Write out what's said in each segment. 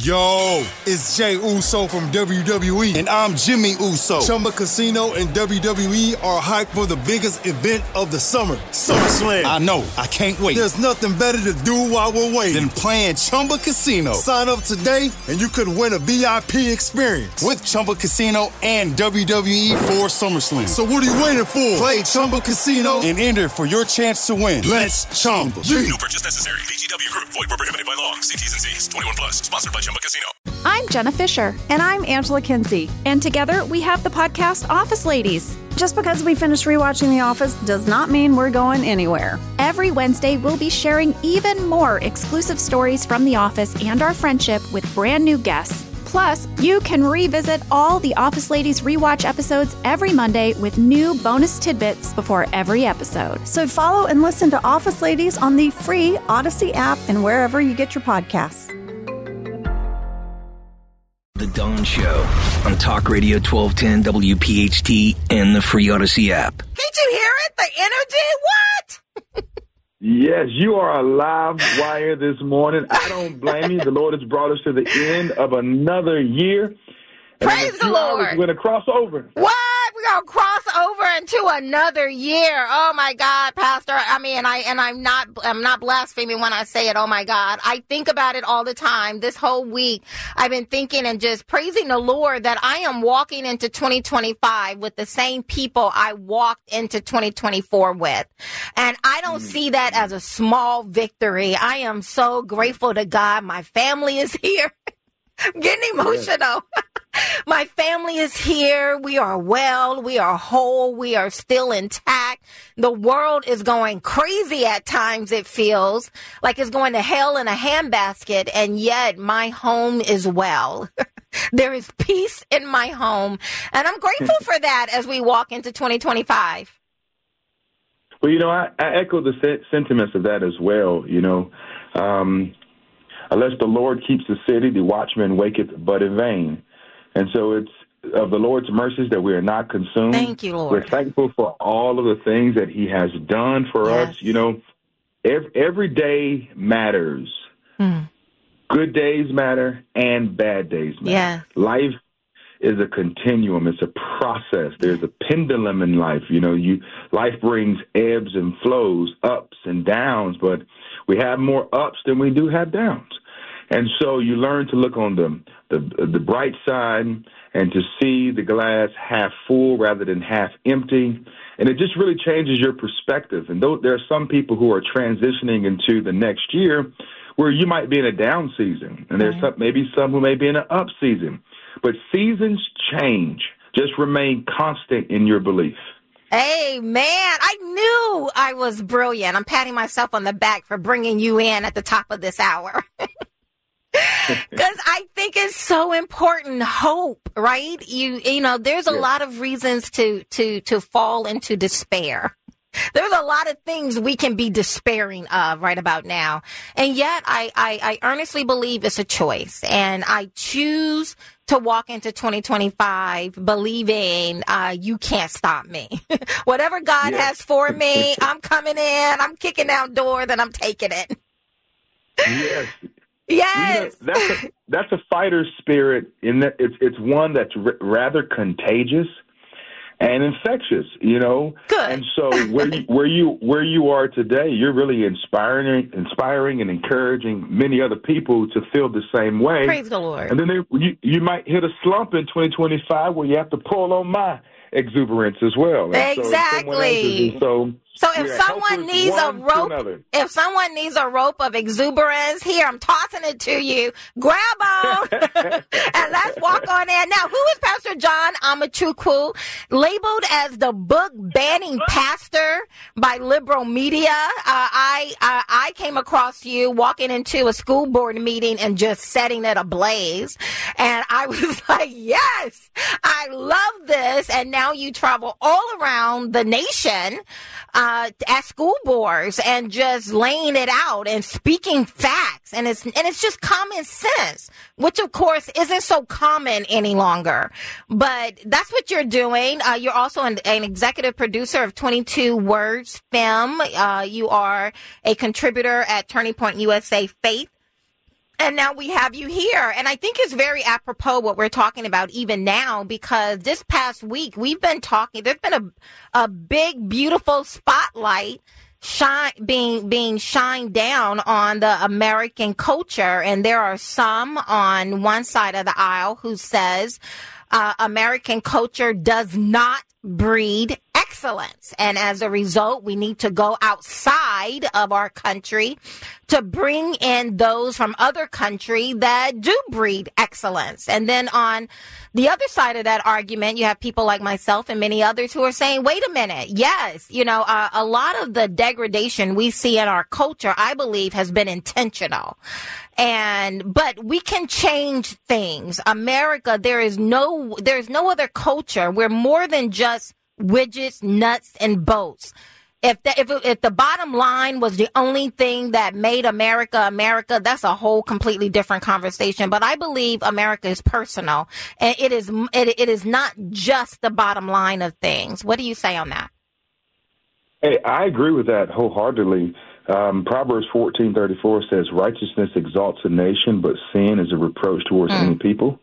Yo, it's Jay Uso from WWE, and I'm Jimmy Uso. Chumba Casino and WWE are hyped for the biggest event of the summer, SummerSlam. I know, I can't wait. There's nothing better to do while we're waiting than playing Chumba Casino. Sign up today, and you could win a VIP experience with Chumba Casino and WWE for SummerSlam. So what are you waiting for? Play Chumba Casino and enter for your chance to win. Let's Chumba. No purchase necessary. VGW Group. Void where prohibited by law. See T's and C's. 21 plus. Sponsored by Chumba Casino. I'm Jenna Fisher. And I'm Angela Kinsey. And together we have the podcast Office Ladies. Just because we finished rewatching The Office does not mean we're going anywhere. Every Wednesday, we'll be sharing even more exclusive stories from The Office and our friendship with brand new guests. Plus, you can revisit all the Office Ladies rewatch episodes every Monday with new bonus tidbits before every episode. So follow and listen to Office Ladies on the free Odyssey app and wherever you get your podcasts. The Dawn Show on Talk Radio 1210 WPHT and the free Odyssey app. Can't you hear it? The energy? What? Yes, you are a live wire this morning. I don't blame you. The Lord has brought us to the end of another year. Praise the Lord. We're going to cross over. What? We're going to cross over into another year. Oh my God, Pastor. I mean, I'm not blaspheming when I say it. Oh my God. I think about it all the time. This whole week, I've been thinking and just praising the Lord that I am walking into 2025 with the same people I walked into 2024 with. And I don't see that as a small victory. I am so grateful to God. My family is here. I'm getting emotional. My family is here. We are well. We are whole. We are still intact. The world is going crazy at times. It feels like it's going to hell in a handbasket. And yet my home is well. There is peace in my home. And I'm grateful for that as we walk into 2025. Well, you know, I echo the sentiments of that as well. You know, unless the Lord keeps the city, the watchman waketh but in vain. And so it's of the Lord's mercies that we are not consumed. Thank you, Lord. We're thankful for all of the things that he has done for us. You know, every day matters. Good days matter and bad days matter. Yeah. Life is a continuum. It's a process. There's a pendulum in life. You know, life brings ebbs and flows, ups and downs, but we have more ups than we do have downs. And so you learn to look on the bright side and to see the glass half full rather than half empty. And it just really changes your perspective. And though there are some people who are transitioning into the next year where you might be in a down season, and there's maybe some who may be in an up season. But seasons change. Just remain constant in your belief. Amen. I knew I was brilliant. I'm patting myself on the back for bringing you in at the top of this hour. Because I think it's so important. Hope, right? You know, there's a lot of reasons to fall into despair. There's a lot of things we can be despairing of right about now. And yet I earnestly believe it's a choice. And I choose to walk into 2025 believing you can't stop me. Whatever God has for me, I'm coming in, I'm kicking down doors, and I'm taking it. Yes. Yes. You know, that's a fighter spirit in that it's one that's rather contagious and infectious, you know. Good. And so where you are today, you're really inspiring and encouraging many other people to feel the same way. Praise the Lord. And then you might hit a slump in 2025 where you have to pull on my exuberance as well. And exactly. So if someone needs a rope of exuberance, here, I'm tossing it to you. Grab on and let's walk on in. Now, who is Pastor John Amachukwu, labeled as the book banning pastor by liberal media? I came across you walking into a school board meeting and just setting it ablaze. And I was like, yes, I love this. And now you travel all around the nation at school boards and just laying it out and speaking facts. And it's just common sense, which of course isn't so common any longer. But that's what you're doing. You're also an executive producer of 22 Words Film. You are a contributor at Turning Point USA Faith. And now we have you here. And I think it's very apropos what we're talking about even now, because this past week we've been talking, there's been a big, beautiful spotlight being shined down on the American culture. And there are some on one side of the aisle who says American culture does not breed excellence. And as a result, we need to go outside of our country to bring in those from other country that do breed excellence. And then on the other side of that argument, you have people like myself and many others who are saying, wait a minute. Yes, a lot of the degradation we see in our culture, I believe, has been intentional. But we can change things. America, there's no other culture. We're more than just widgets, nuts, and bolts. If the bottom line was the only thing that made America, that's a whole completely different conversation. But I believe America is personal, and it is not just the bottom line of things. What do you say on that? Hey, I agree with that wholeheartedly. Proverbs 14:34 says, "Righteousness exalts a nation, but sin is a reproach towards any people."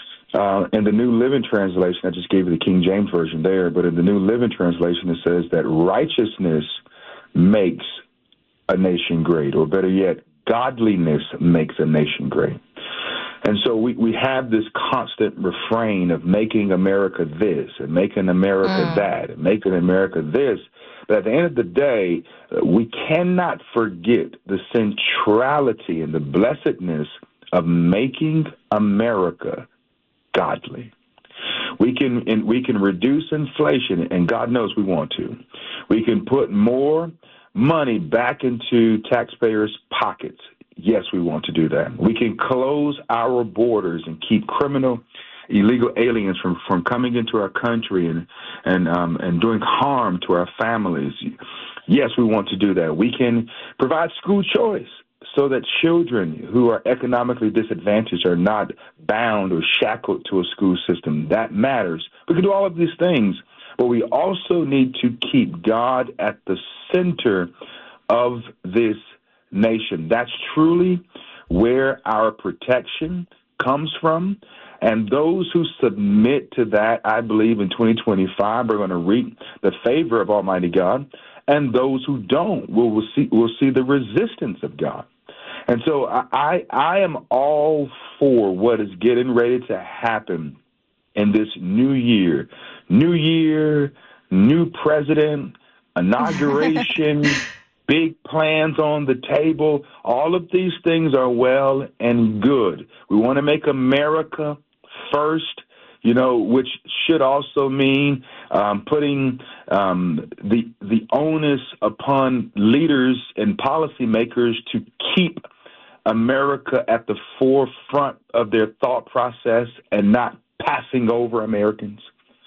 In the New Living Translation, I just gave you the King James Version there, but in the New Living Translation, it says that righteousness makes a nation great, or better yet, godliness makes a nation great. And so we have this constant refrain of making America this and making America that and making America this. But at the end of the day, we cannot forget the centrality and the blessedness of making America godly. We can reduce inflation, and God knows we want to. We can put more money back into taxpayers' pockets. Yes, we want to do that. We can close our borders and keep illegal aliens from coming into our country and doing harm to our families. Yes, we want to do that. We can provide school choice so that children who are economically disadvantaged are not bound or shackled to a school system. That matters. We can do all of these things, but we also need to keep God at the center of this nation. That's truly where our protection comes from. And those who submit to that, I believe in 2025 are going to reap the favor of Almighty God. And those who don't will see the resistance of God. And so I am all for what is getting ready to happen in this new year. New year, new president, inauguration, big plans on the table. All of these things are well and good. We want to make America first, which should also mean putting the onus upon leaders and policymakers to keep America at the forefront of their thought process and not passing over Americans.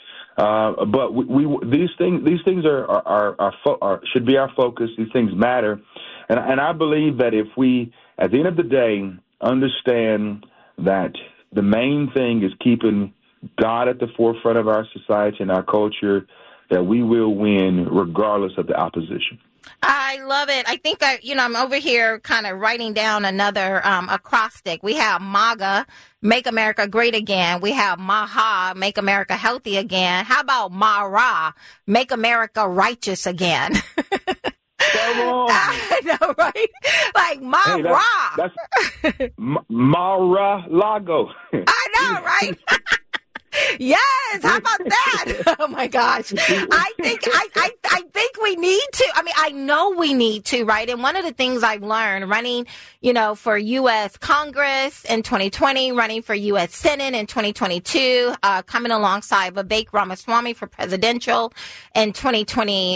But these things are should be our focus. These things matter, and I believe that if we, at the end of the day, understand that the main thing is keeping God at the forefront of our society and our culture, that we will win regardless of the opposition. I love it. I think I'm over here kind of writing down another acrostic. We have MAGA, Make America Great Again. We have MAHA, Make America Healthy Again. How about MARA, Make America Righteous Again? Come on. I know, right? Like MARA. Hey, that's Mar-a-Lago. I know, right? Yes, how about that? Oh my gosh. I think we need to. I mean, I know we need to, right? And one of the things I've learned running, for U.S. Congress in 2020, running for U.S. Senate in 2022, coming alongside Vivek Ramaswamy for presidential in 2020,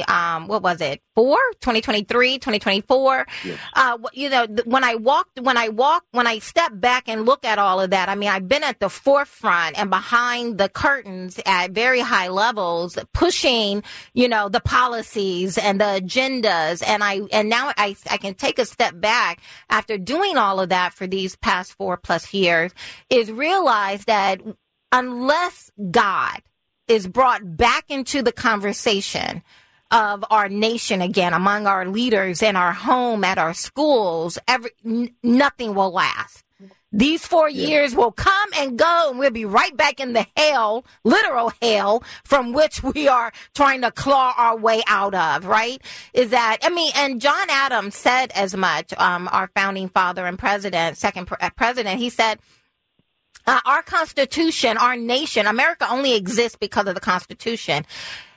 2023, 2024. Yes. When I step back and look at all of that, I mean, I've been at the forefront and behind the curtains at very high levels, pushing, the policies and the agendas. And now I can take a step back after doing all of that for these past 4+ years, is realize that unless God is brought back into the conversation of our nation again, among our leaders in our home, at our schools, nothing will last. These 4 years will come and go, and we'll be right back in the hell, literal hell, from which we are trying to claw our way out of, right? Is that, and John Adams said as much, our founding father and president, second president, he said, our Constitution, our nation, America only exists because of the Constitution.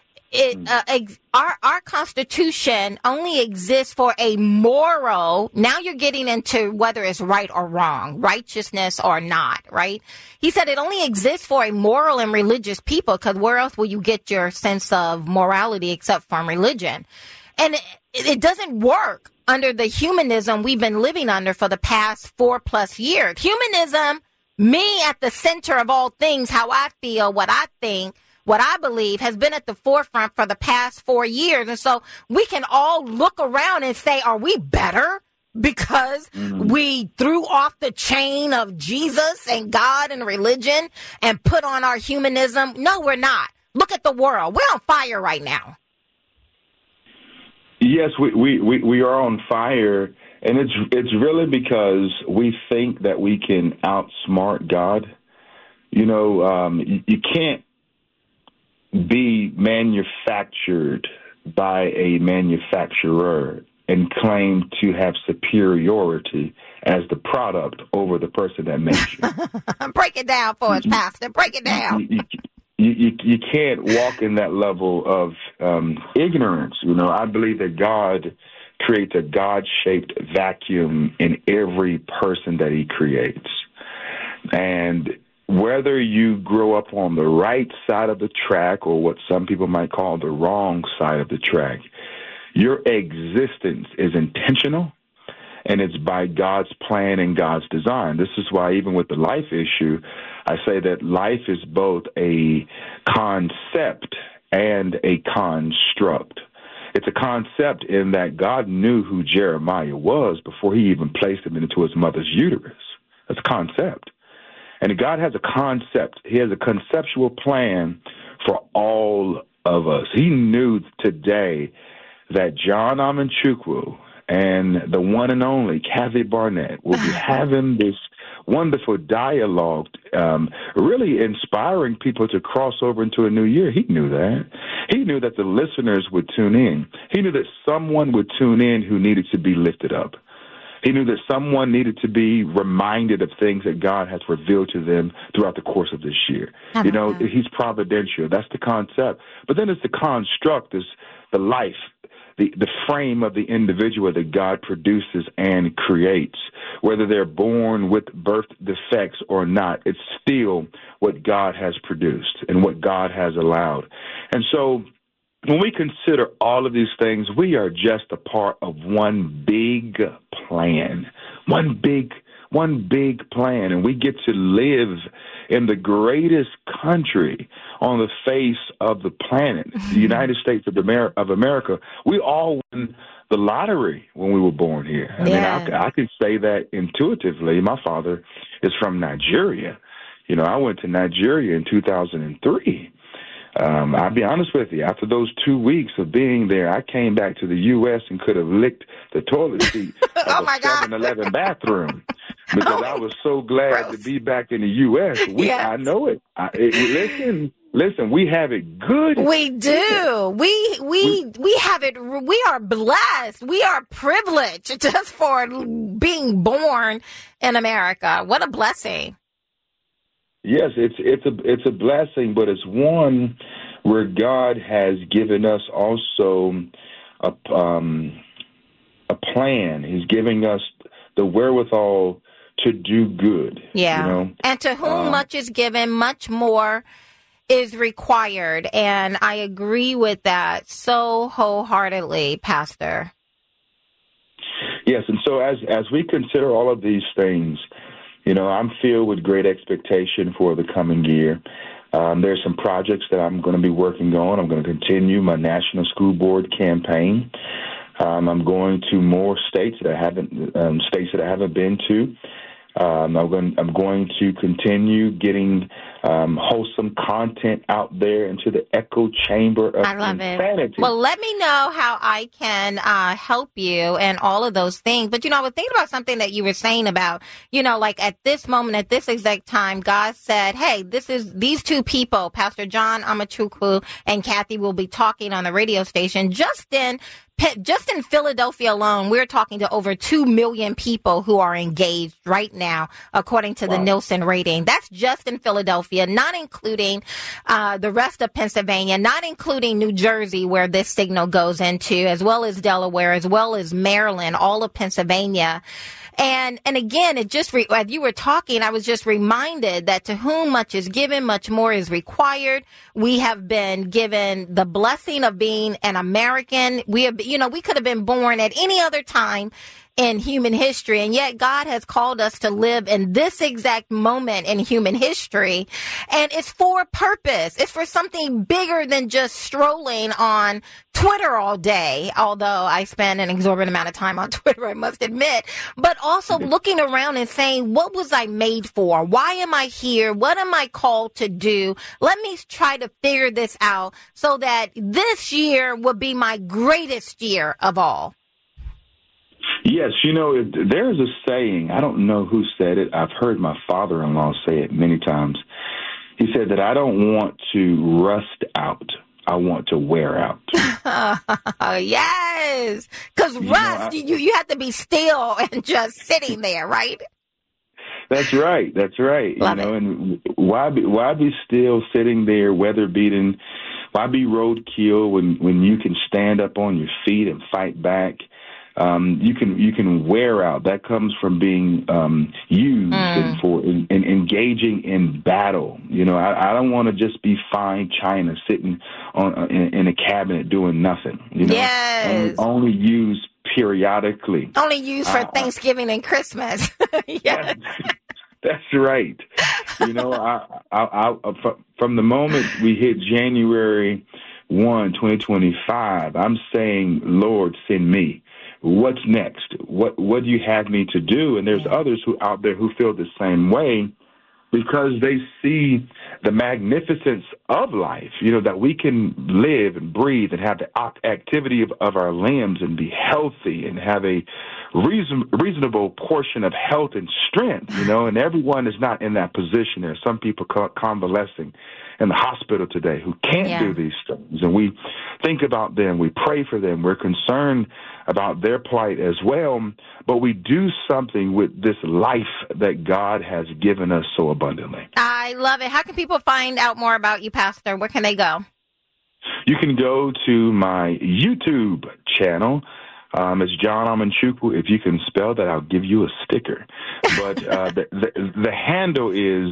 Our Constitution only exists for a moral. Now you're getting into whether it's right or wrong, righteousness or not, right? He said it only exists for a moral and religious people, because where else will you get your sense of morality except from religion? And it doesn't work under the humanism we've been living under for the past 4+ years. Humanism, me at the center of all things, how I feel, what I think, what I believe, has been at the forefront for the past 4 years. And so we can all look around and say, are we better because we threw off the chain of Jesus and God and religion and put on our humanism? No, we're not. Look at the world. We're on fire right now. Yes, we are on fire, and it's really because we think that we can outsmart God. You can't be manufactured by a manufacturer and claim to have superiority as the product over the person that makes you. Break it down for us, Pastor. Break it down. You can't walk in that level of ignorance. I believe that God creates a God-shaped vacuum in every person that he creates. And whether you grow up on the right side of the track or what some people might call the wrong side of the track, your existence is intentional, and it's by God's plan and God's design. This is why even with the life issue, I say that life is both a concept and a construct. It's a concept in that God knew who Jeremiah was before he even placed him into his mother's uterus. That's a concept. And God has a concept. He has a conceptual plan for all of us. He knew today that John Amanchukwu and the one and only Kathy Barnett will be having this wonderful dialogue, really inspiring people to cross over into a new year. He knew that. He knew that the listeners would tune in. He knew that someone would tune in who needed to be lifted up. He knew that someone needed to be reminded of things that God has revealed to them throughout the course of this year. He's providential. That's the concept. But then it's the construct, is the life, the frame of the individual that God produces and creates. Whether they're born with birth defects or not, it's still what God has produced and what God has allowed. And so when we consider all of these things, we are just a part of one big plan, one big plan, and we get to live in the greatest country on the face of the planet, the United States of America. We all won the lottery when we were born here. I could say that intuitively. My father is from Nigeria. I went to Nigeria in 2003. I'll be honest with you. After those 2 weeks of being there, I came back to the U.S. and could have licked the toilet seat of a 7-Eleven bathroom because I was so glad to be back in the U.S. I know it. Listen, we have it good. We do. We have it. We are blessed. We are privileged just for being born in America. What a blessing. Yes, it's a blessing, but it's one where God has given us also a plan. He's giving us the wherewithal to do good. Yeah. And to whom much is given, much more is required. And I agree with that so wholeheartedly, Pastor. Yes, and so as we consider all of these things, I'm filled with great expectation for the coming year. There's some projects that I'm going to be working on. I'm going to continue my National School Board campaign. I'm going to more states that I haven't been to. I'm going to continue getting wholesome content out there into the echo chamber of insanity. Well, let me know how I can help you and all of those things. But, I was thinking about something that you were saying about, like at this moment, at this exact time, God said, hey, these two people, Pastor John Amachukwu and Kathy, will be talking on the radio station just in Philadelphia alone. We're talking to over 2 million people who are engaged right now, according to the Nielsen rating. That's just in Philadelphia, not including the rest of Pennsylvania, not including New Jersey, where this signal goes into, as well as Delaware, as well as Maryland, all of Pennsylvania. And again, as you were talking, I was just reminded that to whom much is given, much more is required. We have been given the blessing of being an American. We could have been born at any other time in human history, and yet God has called us to live in this exact moment in human history, and it's for a purpose. It's for something bigger than just strolling on Twitter all day, although I spend an exorbitant amount of time on Twitter, I must admit, but also looking around and saying, what was I made for? Why am I here? What am I called to do? Let me try to figure this out so that this year will be my greatest year of all. Yes, there's a saying, I don't know who said it. I've heard my father-in-law say it many times. He said that I don't want to rust out. I want to wear out. Yes, because rust, you have to be still and just sitting there, right? That's right. Love it. And why be still sitting there, weather beaten? Why be roadkill when you can stand up on your feet and fight back? You can wear out. That comes from being used and for engaging in battle. I don't want to just be fine china sitting in a cabinet doing nothing. Yes. Only used periodically. Only used for Thanksgiving and Christmas. Yes. That's right. From the moment we hit January 1, 2025, I'm saying, Lord, send me. What's next? What do you have me to do? And there's others out there who feel the same way because they see the magnificence of life, that we can live and breathe and have the activity of our limbs and be healthy and have a reasonable portion of health and strength, and everyone is not in that position. There are some people convalescing in the hospital today who can't do these things. And we think about them. We pray for them. We're concerned about their plight as well. But we do something with this life that God has given us so abundantly. I love it. How can people find out more about you, Pastor? Where can they go? You can go to my YouTube channel. It's John Amachukwu. If you can spell that, I'll give you a sticker. But the handle is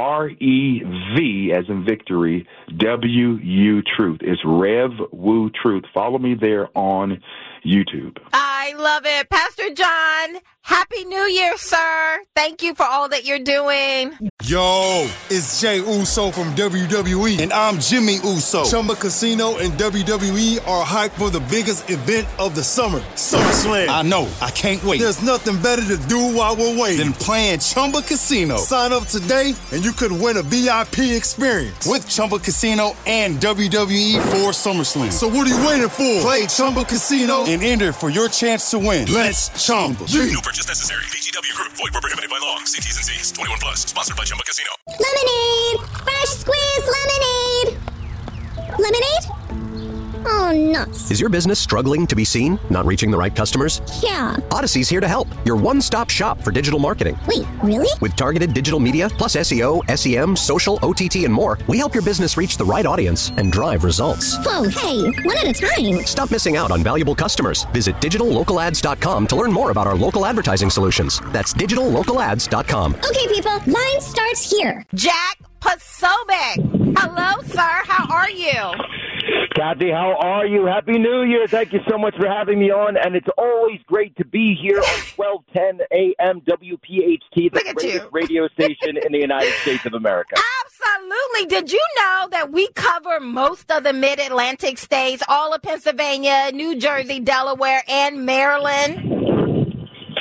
REV as in victory, WU Truth. It's Rev Wu Truth. Follow me there on YouTube. I love it. Pastor John, Happy New Year, sir. Thank you for all that you're doing. Yo, it's Jay Uso from WWE, and I'm Jimmy Uso. Chumba Casino and WWE are hyped for the biggest event of the summer, SummerSlam. I know, I can't wait. There's nothing better to do while we're waiting than playing Chumba Casino. Sign up today, and you could win a VIP experience with Chumba Casino and WWE for SummerSlam. So what are you waiting for? Play Chumba Casino and enter for your chance to win. Let's Chumba. No purchase necessary. VGW Group. Void where prohibited by law. See T's and C's. 21 plus. Sponsored by Chumba Casino. Lemonade! Fresh squeezed lemonade! Lemonade? Oh, nuts. Is your business struggling to be seen? Not reaching the right customers? Yeah. Odyssey's here to help. Your one-stop shop for digital marketing. Wait, really? With targeted digital media, plus SEO, SEM, social, OTT, and more, we help your business reach the right audience and drive results. Whoa, hey, one at a time. Stop missing out on valuable customers. Visit digitallocalads.com to learn more about our local advertising solutions. That's digitallocalads.com. Okay, people, line starts here. Jack Posobiec. Hello, sir. How are you? Kathy, how are you? Happy New Year. Thank you so much for having me on. And it's always great to be here on 1210 AM WPHT, the greatest radio station in the United States of America. Absolutely. Did you know that we cover most of the mid-Atlantic states, all of Pennsylvania, New Jersey, Delaware, and Maryland?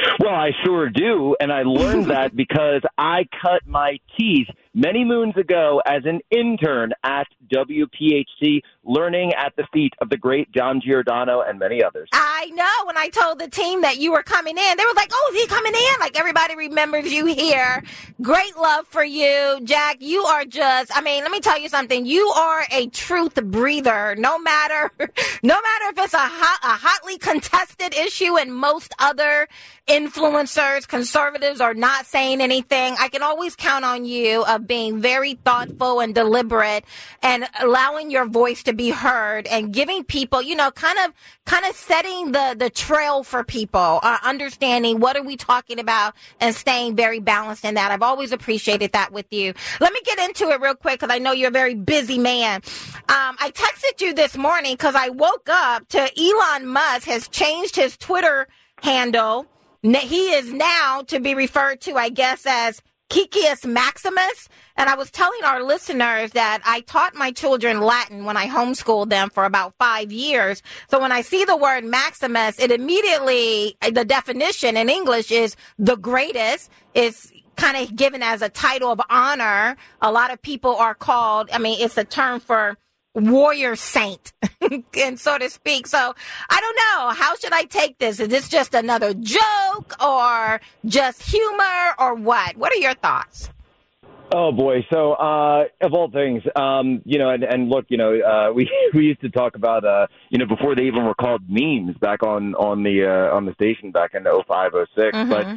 Well, I sure do, and I learned that because I cut my teeth many moons ago as an intern at WPHT, learning at the feet of the great John Giordano and many others. I know. When I told the team that you were coming in, they were like, oh, is he coming in? Like, everybody remembers you here. Great love for you, Jack. You are just, I mean, let me tell you something. You are a truth breather, no matter if it's a hotly contested issue and most other influencers, conservatives are not saying anything. I can always count on you of being very thoughtful and deliberate and allowing your voice to be heard and giving people, kind of setting the trail for people, understanding what are we talking about and staying very balanced in that. I've always appreciated that with you. Let me get into it real quick because I know you're a very busy man. I texted you this morning because I woke up to Elon Musk has changed his Twitter handle. He is now to be referred to, I guess, as Ciceus Maximus. And I was telling our listeners that I taught my children Latin when I homeschooled them for about 5 years. So when I see the word Maximus, it immediately, the definition in English is the greatest, is kind of given as a title of honor. A lot of people are called, it's a term for warrior saint, and so to speak. So I don't know. How should I take this? Is this just another joke or just humor or what? What are your thoughts? Oh boy! So of all things, and look, we used to talk about before they even were called memes back on the station back in 05, 06. Mm-hmm. But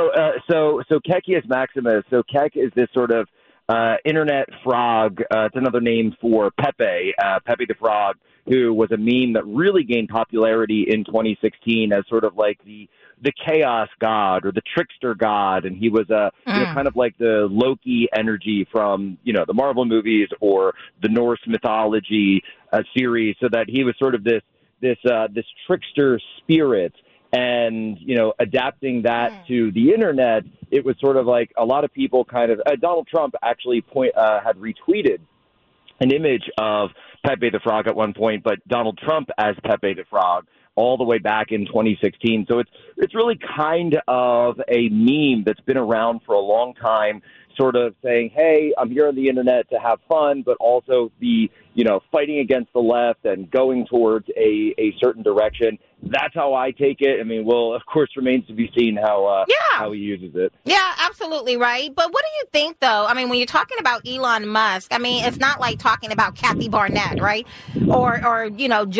so Ciceus Maximus. So Kek is this sort of internet frog. It's another name for Pepe the Frog, who was a meme that really gained popularity in 2016 as sort of like the chaos god or the trickster god. And he was kind of like the Loki energy from, the Marvel movies or the Norse mythology series, so that he was sort of this trickster spirit. And, adapting that to the internet, it was sort of like a lot of people kind of Donald Trump actually had retweeted an image of Pepe the Frog at one point, but Donald Trump as Pepe the Frog all the way back in 2016. So it's really kind of a meme that's been around for a long time, sort of saying, hey, I'm here on the internet to have fun, but also be, fighting against the left and going towards a certain direction. That's how I take it. Of course, remains to be seen how he uses it. Yeah, absolutely right. But what do you think, though? When you're talking about Elon Musk, it's not like talking about Kathy Barnett, right? Or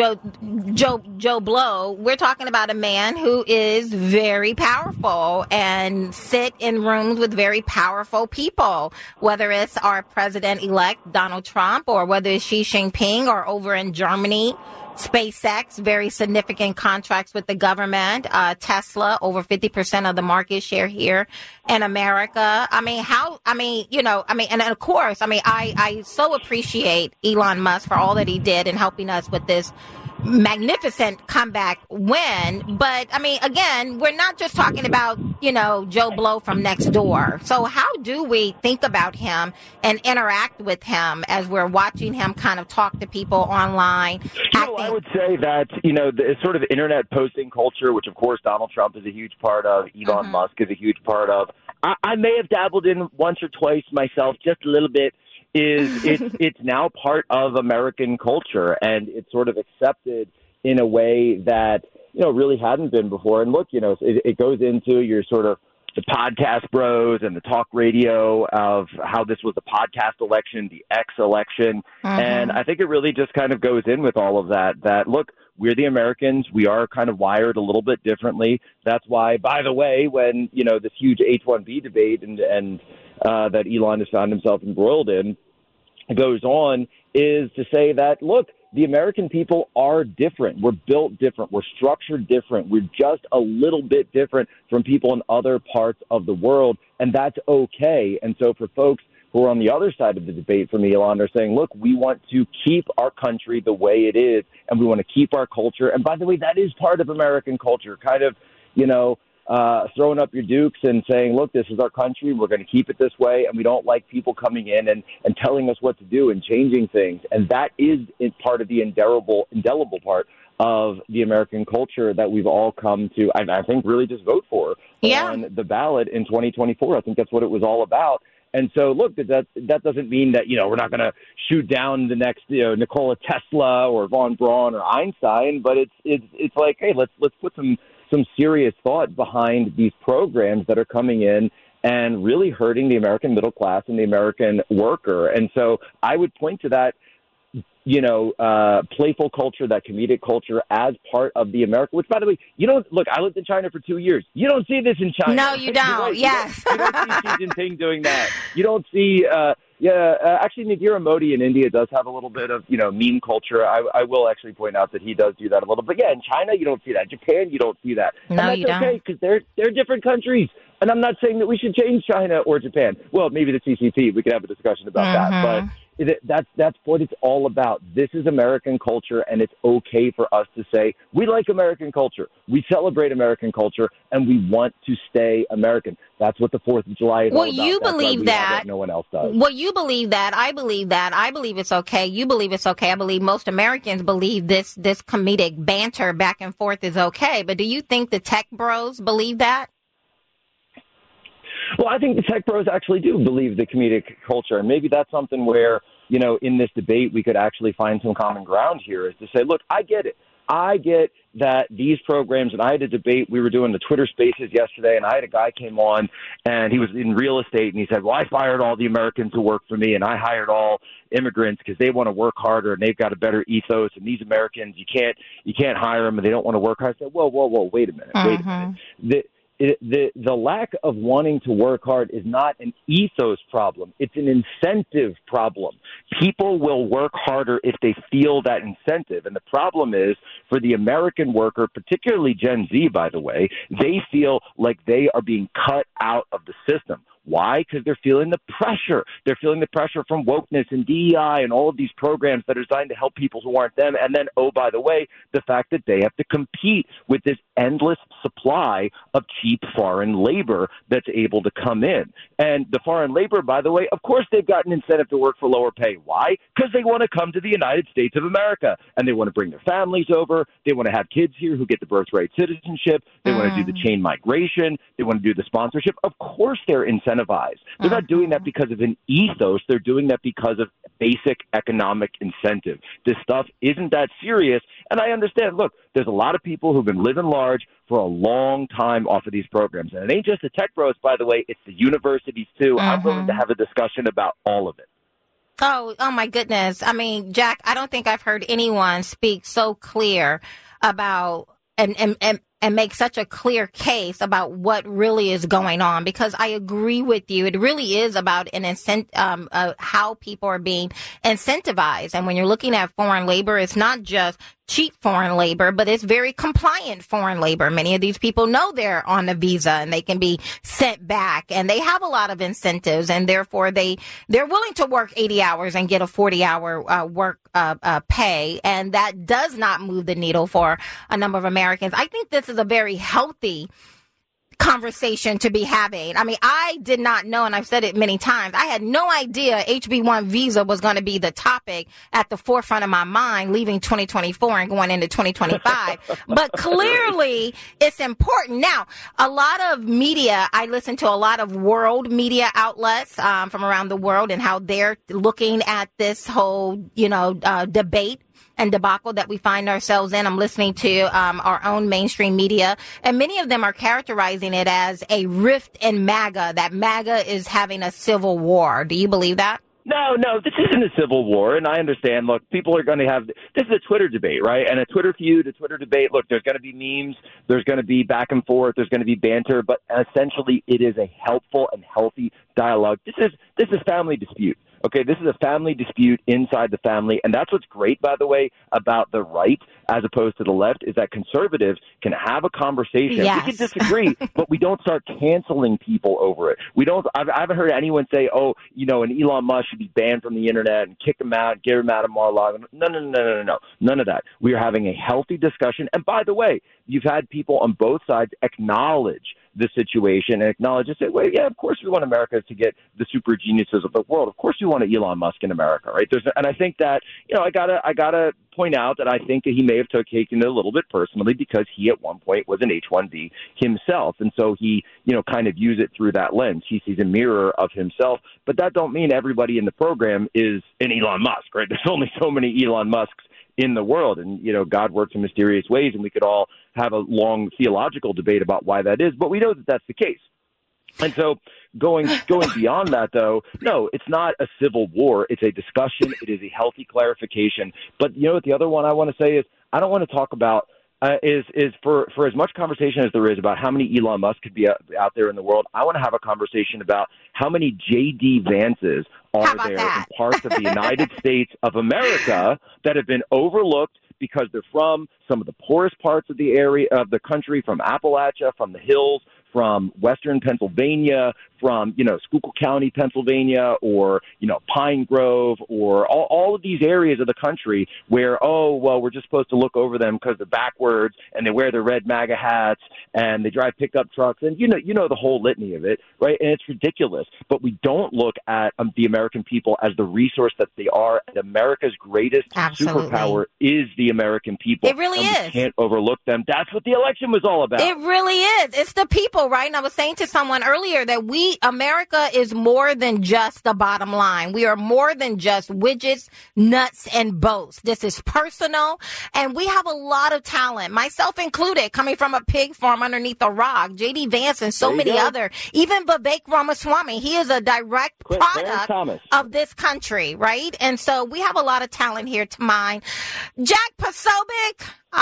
Joe Blow. We're talking about a man who is very powerful and sit in rooms with very powerful people, whether it's our president-elect Donald Trump or whether it's Xi Jinping or over in Germany, SpaceX, very significant contracts with the government. Tesla, over 50% of the market share here in America. And of course, I so appreciate Elon Musk for all that he did in helping us with this magnificent comeback win. But again, we're not just talking about, Joe Blow from next door. So how do we think about him and interact with him as we're watching him kind of talk to people online? I would say that, the sort of internet posting culture, which of course Donald Trump is a huge part of, Elon Musk is a huge part of. I may have dabbled in once or twice myself, just a little bit. It's now part of American culture, and it's sort of accepted in a way that, really hadn't been before. And look, it goes into your sort of the podcast bros and the talk radio of how this was the podcast election, the X election. And I think it really just kind of goes in with all of that, look, we're the Americans. We are kind of wired a little bit differently. That's why, by the way, when, this huge H-1B debate and that Elon has found himself embroiled in goes on, is to say that, look, the American people are different. We're built different. We're structured different. We're just a little bit different from people in other parts of the world, and that's okay. And so for folks who are on the other side of the debate from Elon are saying, look, we want to keep our country the way it is, and we want to keep our culture. And by the way, that is part of American culture, kind of, throwing up your dukes and saying, look, this is our country. We're going to keep it this way. And we don't like people coming in and telling us what to do and changing things. And that is part of the indelible part of the American culture that we've all come to, I think, really just vote for on the ballot in 2024. I think that's what it was all about. And so, look, that doesn't mean that, we're not going to shoot down the next, Nikola Tesla or von Braun or Einstein, but it's like, hey, let's put some serious thought behind these programs that are coming in and really hurting the American middle class and the American worker. And so I would point to that, playful culture, that comedic culture as part of the America, which, by the way, look, I lived in China for 2 years. You don't see this in China. No, you don't. Right. Yes. You don't see Xi Jinping doing that. You don't see, actually, Narendra Modi in India does have a little bit of, meme culture. I will actually point out that he does do that a little. But, yeah, in China, you don't see that. Japan, you don't see that. No, and that's okay, because they're different countries. And I'm not saying that we should change China or Japan. Well, maybe the CCP. We could have a discussion about that. But that's what it's all about. This is American culture, and it's okay for us to say we like American culture. We celebrate American culture, and we want to stay American. That's what the 4th of July is all about. Well, you believe that. No one else does. Well, you believe that. I believe that. I believe it's okay. You believe it's okay. I believe most Americans believe this comedic banter back and forth is okay. But do you think the tech bros believe that? Well, I think the tech bros actually do believe the comedic culture. And maybe that's something where, in this debate, we could actually find some common ground here, is to say, look, I get it. I get that these programs, and I had a debate, we were doing the Twitter Spaces yesterday, and I had a guy came on, and he was in real estate, and he said, well, I fired all the Americans who work for me, and I hired all immigrants because they want to work harder, and they've got a better ethos, and these Americans, you can't hire them, and they don't want to work hard. I said, whoa, wait a minute. The lack of wanting to work hard is not an ethos problem. It's an incentive problem. People will work harder if they feel that incentive. And the problem is, for the American worker, particularly Gen Z, by the way, they feel like they are being cut out of the system. Why? Because they're feeling the pressure. They're feeling the pressure from wokeness and DEI and all of these programs that are designed to help people who aren't them. And then, oh, by the way, the fact that they have to compete with this endless supply of cheap foreign labor that's able to come in. And the foreign labor, by the way, of course, they've got an incentive to work for lower pay. Why? Because they want to come to the United States of America, and they want to bring their families over. They want to have kids here who get the birthright citizenship. They want to do the chain migration. They want to do the sponsorship. Of course, they're incentivized. They're not doing that because of an ethos. They're doing that because of basic economic incentive. This stuff isn't that serious. And I understand, look, there's a lot of people who've been living large for a long time off of these programs. And it ain't just the tech bros, by the way. It's the universities, too. I'm willing to have a discussion about all of it. Oh, my goodness. I mean, Jack, I don't think I've heard anyone speak so clear about and make such a clear case about what really is going on, because I agree with you. It really is about how people are being incentivized. And when you're looking at foreign labor, it's not just cheap foreign labor, but it's very compliant foreign labor. Many of these people know they're on a visa and they can be sent back, and they have a lot of incentives, and therefore they're willing to work 80 hours and get a 40-hour work pay, and that does not move the needle for a number of Americans. I think this is a very healthy conversation to be having. I mean, I did not know, and I've said it many times, I had no idea HB1 visa was going to be the topic at the forefront of my mind leaving 2024 and going into 2025. But clearly it's important. Now, a lot of media, I listen to a lot of world media outlets from around the world and how they're looking at this whole, debate and debacle that we find ourselves in. I'm listening to our own mainstream media, and many of them are characterizing it as a rift in MAGA, that MAGA is having a civil war. Do you believe that? No, this isn't a civil war, and I understand. Look, people are going to have – this is a Twitter debate, right? And a Twitter feud, a Twitter debate, look, there's going to be memes, there's going to be back and forth, there's going to be banter, but essentially it is a helpful and healthy dialogue. This is family dispute. Okay, this is a family dispute inside the family, and that's what's great, by the way, about the right as opposed to the left, is that conservatives can have a conversation. Yes. We can disagree, but we don't start canceling people over it. I haven't heard anyone say, an Elon Musk should be banned from the internet and kick him out and get him out of Mar-a-Lago. No. None of that. We are having a healthy discussion. And by the way, you've had people on both sides acknowledge the situation and acknowledge and say, well, yeah, of course we want America to get the super geniuses of the world. Of course we want Elon Musk in America, right? And I think that, I gotta point out that I think that he may have taken it a little bit personally because he at one point was an H-1B himself. And so he, kind of used it through that lens. He sees a mirror of himself, but that don't mean everybody in the program is an Elon Musk, right? There's only so many Elon Musks in the world. And, God works in mysterious ways, and we could all have a long theological debate about why that is, but we know that that's the case. And so going beyond that, though, no, it's not a civil war. It's a discussion. It is a healthy clarification. But what the other one I want to say is I don't want to talk about is for as much conversation as there is about how many Elon Musk could be out there in the world, I want to have a conversation about how many J.D. Vances are there in parts of the United States of America that have been overlooked because they're from some of the poorest parts of the area of the country, from Appalachia, from the hills, from western Pennsylvania, from, Schuylkill County, Pennsylvania, or, Pine Grove, or all of these areas of the country where, we're just supposed to look over them because they're backwards and they wear their red MAGA hats and they drive pickup trucks. And, the whole litany of it, right? And it's ridiculous. But we don't look at the American people as the resource that they are. And America's greatest superpower is the American people. It really is. We can't overlook them. That's what the election was all about. It really is. It's the people, right? And I was saying to someone earlier that America is more than just the bottom line. We are more than just widgets, nuts, and bolts. This is personal, and we have a lot of talent, myself included, coming from a pig farm underneath a rock. J.D. Vance and so many other, even Vivek Ramaswamy. He is a direct product of this country, right? And so we have a lot of talent here to mine. Jack Posobiec,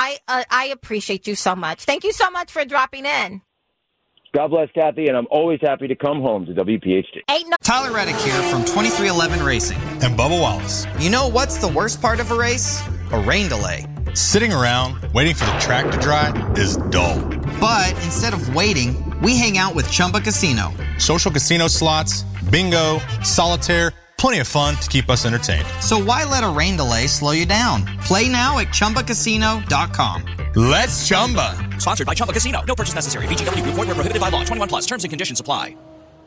I appreciate you so much. Thank you so much for dropping in. God bless, Kathy, and I'm always happy to come home to WPHT. Tyler Reddick here from 2311 Racing. And Bubba Wallace. You know what's the worst part of a race? A rain delay. Sitting around waiting for the track to dry is dull. But instead of waiting, we hang out with Chumba Casino. Social casino slots, bingo, solitaire, plenty of fun to keep us entertained. So why let a rain delay slow you down? Play now at ChumbaCasino.com. Let's Chumba. Sponsored by Chumba Casino. No purchase necessary. VGW Group. Void where prohibited by law. 21 plus. Terms and conditions apply.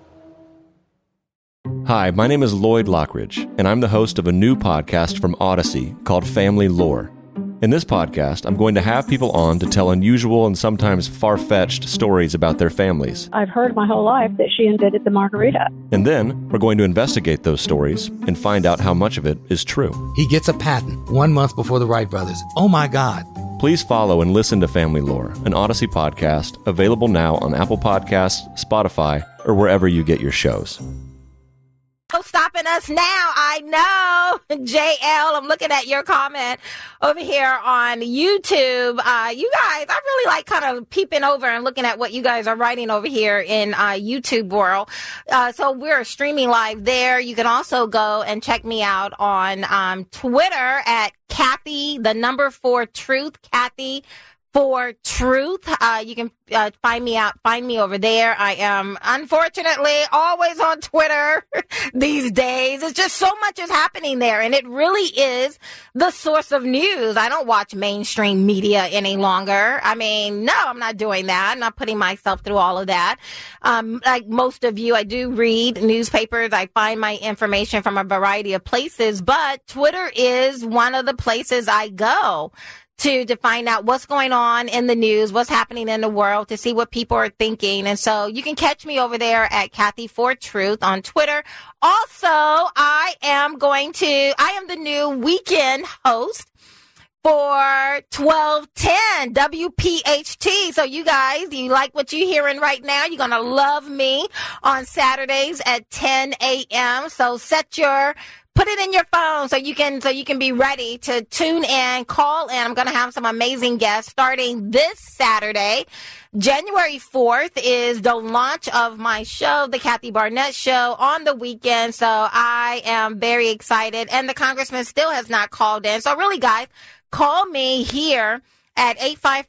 Hi, my name is Lloyd Lockridge, and I'm the host of a new podcast from Odyssey called Family Lore. In this podcast, I'm going to have people on to tell unusual and sometimes far-fetched stories about their families. I've heard my whole life that she invented the margarita. And then we're going to investigate those stories and find out how much of it is true. He gets a patent 1 month before the Wright brothers. Oh my God. Please follow and listen to Family Lore, an Odyssey podcast, available now on Apple Podcasts, Spotify, or wherever you get your shows. No stopping us now. I know. JL, I'm looking at your comment over here on YouTube. You guys, I really like kind of peeping over and looking at what you guys are writing over here in YouTube world. So we're streaming live there. You can also go and check me out on Twitter at Kathy, the number 4 Truth, Kathy for Truth. You can find me over there. I am unfortunately always on Twitter these days. It's just so much is happening there, and it really is the source of news. I don't watch mainstream media any longer. I mean, no, I'm not doing that. I'm not putting myself through all of that. Like most of you, I do read newspapers. I find my information from a variety of places, but Twitter is one of the places I go to find out what's going on in the news, what's happening in the world, to see what people are thinking. And so you can catch me over there at Kathy for Truth on Twitter. Also, I am the new weekend host for 1210 WPHT. So you guys, you like what you're hearing right now? You're going to love me on Saturdays at 10 a.m. So put it in your phone so you can be ready to tune in, call in. I'm going to have some amazing guests starting this Saturday. January 4th is the launch of my show, The Kathy Barnett Show, on the weekend. So I am very excited. And the congressman still has not called in. So really, guys, call me here at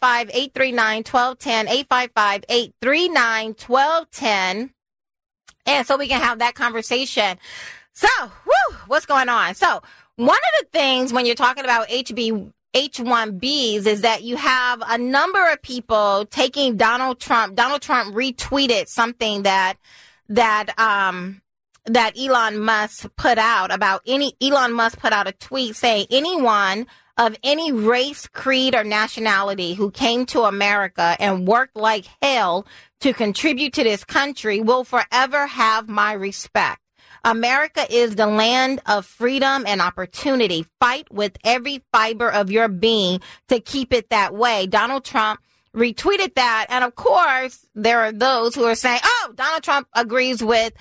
855-839-1210, 855-839-1210. And so we can have that conversation. So, what's going on? So, one of the things when you're talking about HB H-1Bs is that you have a number of people taking Donald Trump. Donald Trump retweeted something that Elon Musk put out Elon Musk put out a tweet saying anyone of any race, creed, or nationality who came to America and worked like hell to contribute to this country will forever have my respect. America is the land of freedom and opportunity. Fight with every fiber of your being to keep it that way. Donald Trump retweeted that. And of course, there are those who are saying, oh, Donald Trump agrees with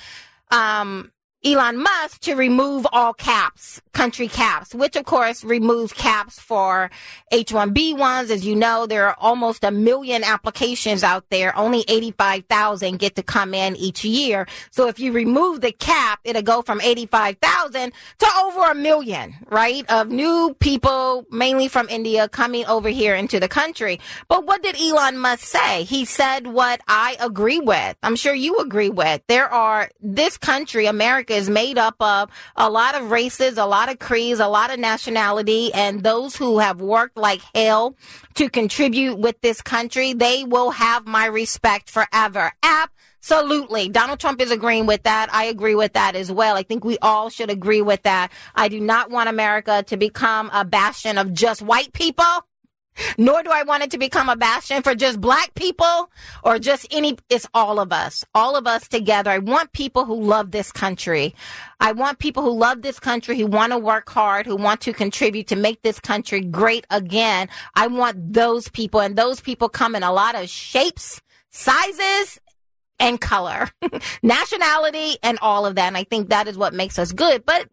Elon Musk to remove all caps, country caps, which of course removes caps for H-1B ones. As you know, there are almost 1 million applications out there. Only 85,000 get to come in each year. So if you remove the cap, it'll go from 85,000 to over 1 million, right? Of new people, mainly from India, coming over here into the country. But what did Elon Musk say? He said what I agree with. I'm sure you agree with. This country, America, is made up of a lot of races, a lot of creeds, a lot of nationality, and those who have worked like hell to contribute with this country, they will have my respect forever. Absolutely. Donald Trump is agreeing with that. I agree with that as well. I think we all should agree with that. I do not want America to become a bastion of just white people. Nor do I want it to become a bastion for just black people or just it's all of us together. I want people who love this country. I want people who love this country, who want to work hard, who want to contribute to make this country great again. I want those people, and those people come in a lot of shapes, sizes, and color, nationality, and all of that. And I think that is what makes us good. But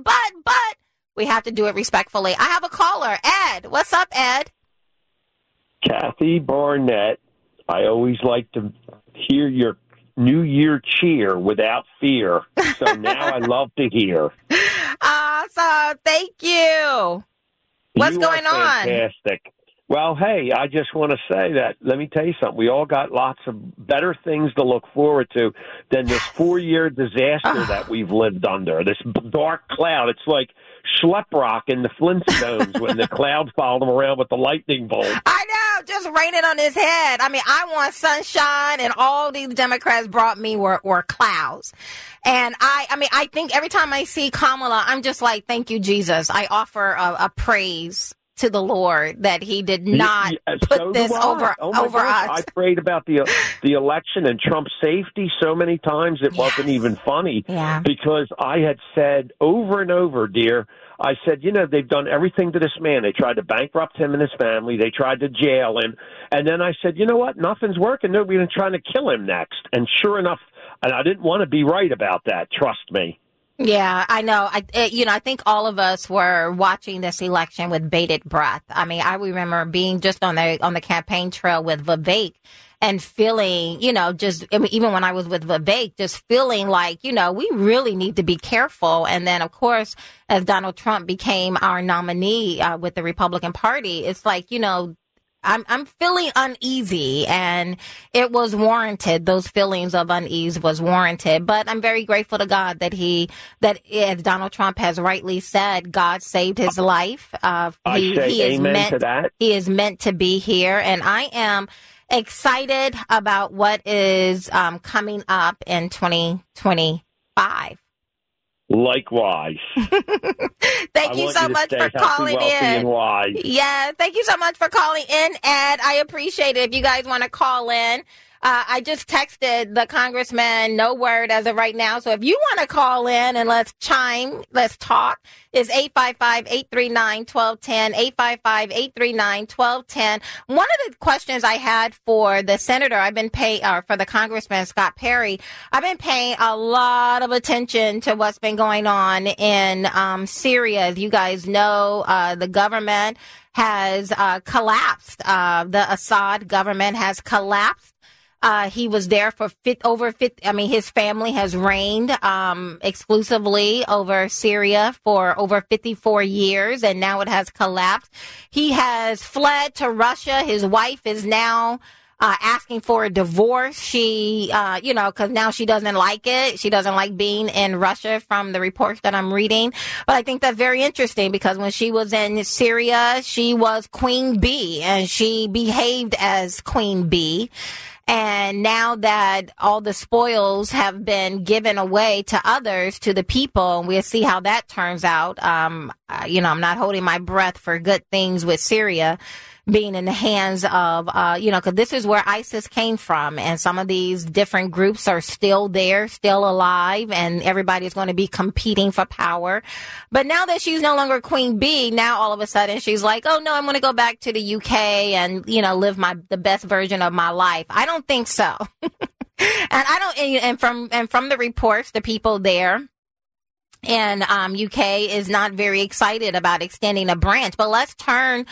we have to do it respectfully. I have a caller, Ed. What's up, Ed? Kathy Barnett, I always like to hear your New Year cheer without fear. So now I love to hear. Awesome. Thank you. What's going on? Fantastic. Well, hey, I just want to say that, let me tell you something. We all got lots of better things to look forward to than this 4-year disaster that we've lived under, this dark cloud. It's like Schleprock in the Flintstones when the cloud followed him around with the lightning bolt. I know, just raining on his head. I mean, I want sunshine, and all these Democrats brought me were clouds. And I think every time I see Kamala, I'm just like, thank you, Jesus. I offer a praise to the Lord that he did not put this over us. I prayed about the election and Trump's safety so many times it wasn't even funny. Yeah. Because I had said over and over, dear, I said, they've done everything to this man. They tried to bankrupt him and his family. They tried to jail him. And then I said, you know what? Nothing's working. They're going to try to kill him next. And sure enough, and I didn't want to be right about that. Trust me. Yeah, I know. I think all of us were watching this election with bated breath. I mean, I remember being just on the campaign trail with Vivek and feeling, even when I was with Vivek, just feeling like, we really need to be careful. And then, of course, as Donald Trump became our nominee with the Republican Party, it's like, I'm feeling uneasy, and it was warranted. Those feelings of unease was warranted. But I'm very grateful to God that as Donald Trump has rightly said, God saved his life. He is meant to be here, and I am excited about what is coming up in 2025. Likewise. Thank you so much for calling in. Yeah, thank you so much for calling in, Ed. I appreciate it. If you guys want to call in, I just texted the congressman, no word as of right now. So if you want to call in and let's talk, is 855-839-1210, 855-839-1210. One of the questions I had for the senator, for the congressman, Scott Perry, I've been paying a lot of attention to what's been going on in Syria. As you guys know, the government has collapsed. The Assad government has collapsed. He was there for over 50. I mean, his family has reigned exclusively over Syria for over 54 years, and now it has collapsed. He has fled to Russia. His wife is now asking for a divorce. She, because now she doesn't like it. She doesn't like being in Russia from the reports that I'm reading. But I think that's very interesting because when she was in Syria, she was Queen Bee and she behaved as Queen Bee. And now that all the spoils have been given away to others, to the people, and we'll see how that turns out. I'm not holding my breath for good things with Syria being in the hands of, because this is where ISIS came from. And some of these different groups are still there, still alive, and everybody's going to be competing for power. But now that she's no longer Queen Bee, now all of a sudden she's like, oh, no, I'm going to go back to the UK and, live the best version of my life. I don't think so. And from the reports, the people there, and UK is not very excited about extending a branch. But let's turn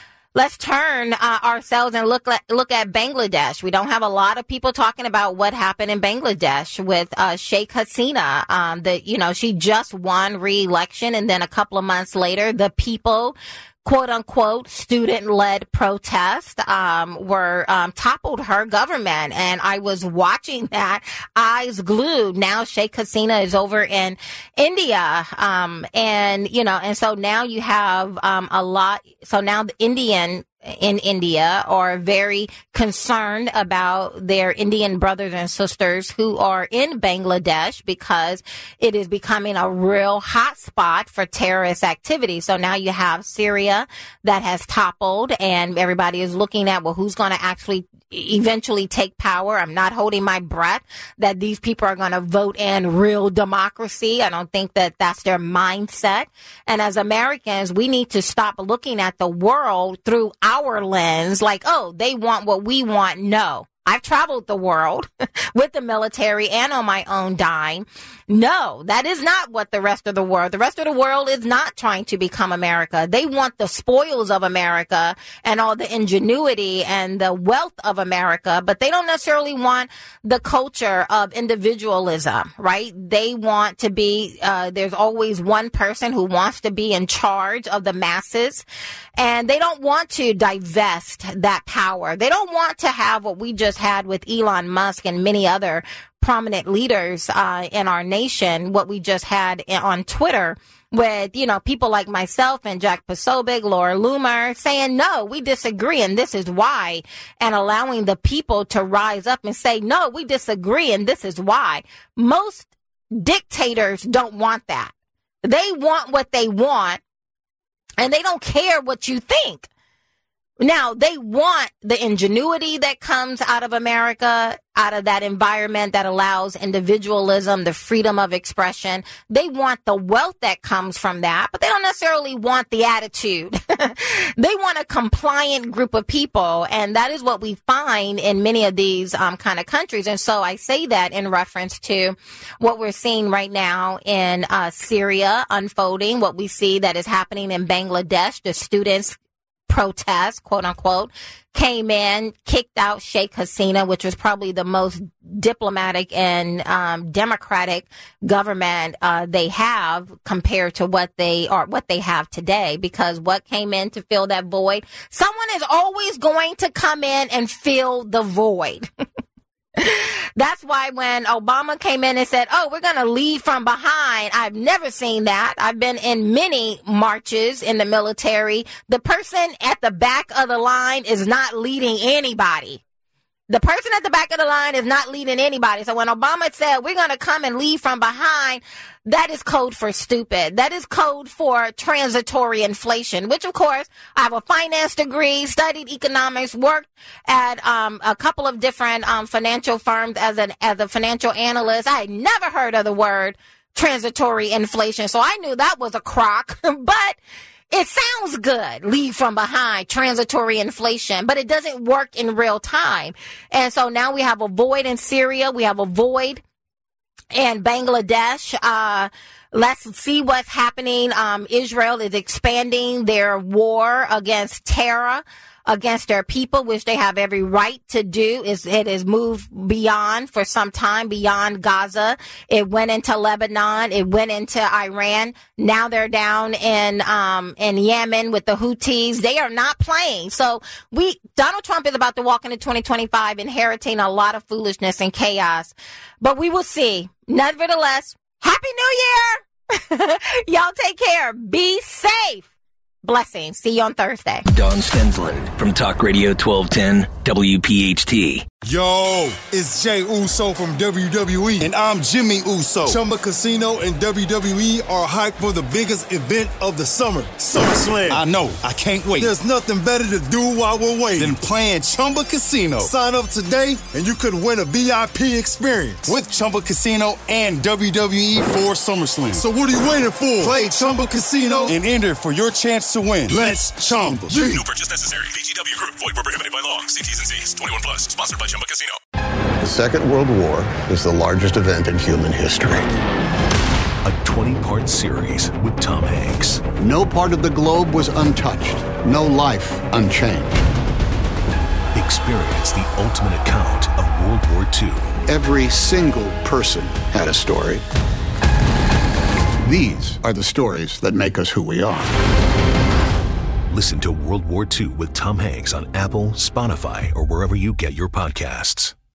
ourselves and look at Bangladesh. We don't have a lot of people talking about what happened in Bangladesh with Sheikh Hasina. She just won re-election, and then a couple of months later, the people, quote unquote, student-led protest toppled her government. And I was watching that, eyes glued. Now Sheikh Hasina is over in India. And so now you have so now the Indian in India are very concerned about their Indian brothers and sisters who are in Bangladesh because it is becoming a real hot spot for terrorist activity. So now you have Syria that has toppled and everybody is looking at, well, who's going to actually eventually take power? I'm not holding my breath that these people are going to vote in real democracy. I don't think that that's their mindset. And as Americans, we need to stop looking at the world through our lens, like, oh, they want what we want. No. I've traveled the world with the military and on my own dime. No, that is not what the rest of the world is not trying to become America. They want the spoils of America and all the ingenuity and the wealth of America, but they don't necessarily want the culture of individualism, right? They want to be, there's always one person who wants to be in charge of the masses, and they don't want to divest that power. They don't want to have what we just had with Elon Musk and many other prominent leaders in our nation, what we just had on Twitter with, people like myself and Jack Posobiec, Laura Loomer saying, no, we disagree and this is why, and allowing the people to rise up and say, no, we disagree and this is why. Most dictators don't want that. They want what they want and they don't care what you think. Now, they want the ingenuity that comes out of America, out of that environment that allows individualism, the freedom of expression. They want the wealth that comes from that, but they don't necessarily want the attitude. They want a compliant group of people, and that is what we find in many of these kind of countries. And so I say that in reference to what we're seeing right now in Syria unfolding, what we see that is happening in Bangladesh, the students protest, quote unquote, came in, kicked out Sheikh Hasina, which was probably the most diplomatic and democratic government they have compared to what they have today. Because what came in to fill that void, someone is always going to come in and fill the void. That's why when Obama came in and said, oh, we're going to lead from behind, I've never seen that. I've been in many marches in the military. The person at the back of the line is not leading anybody. The person at the back of the line is not leading anybody. So when Obama said, we're going to come and lead from behind, that is code for stupid. That is code for transitory inflation, which, of course, I have a finance degree, studied economics, worked at a couple of different financial firms as a financial analyst. I had never heard of the word transitory inflation, so I knew that was a crock. But it sounds good, leave from behind, transitory inflation, but it doesn't work in real time. And so now we have a void in Syria. We have a void in Bangladesh. Let's see what's happening. Israel is expanding their war against terror, against their people, which they have every right to do. It has moved beyond for some time, beyond Gaza. It went into Lebanon. It went into Iran. Now they're down in Yemen with the Houthis. They are not playing. So Donald Trump is about to walk into 2025 inheriting a lot of foolishness and chaos. But we will see. Nevertheless, Happy New Year! Y'all take care. Be safe. Blessings. See you on Thursday. Don Stensland from Talk Radio 1210 WPHT. Yo, it's Jay Uso from WWE, and I'm Jimmy Uso. Chumba Casino and WWE are hyped for the biggest event of the summer, SummerSlam. I know. I can't wait. There's nothing better to do while we're waiting than playing Chumba Casino. Sign up today, and you could win a VIP experience with Chumba Casino and WWE for SummerSlam. So what are you waiting for? Play Chumba Casino and enter for your chance to win. Let's Chumba. No purchase necessary. VGW Group. Void where prohibited by law. See T's and C's. 21 plus. Sponsored by Chumba Casino. The Second World War is the largest event in human history. A 20-part series with Tom Hanks. No part of the globe was untouched. No life unchanged. Experience the ultimate account of World War II. Every single person had a story. These are the stories that make us who we are. Listen to World War II with Tom Hanks on Apple, Spotify, or wherever you get your podcasts.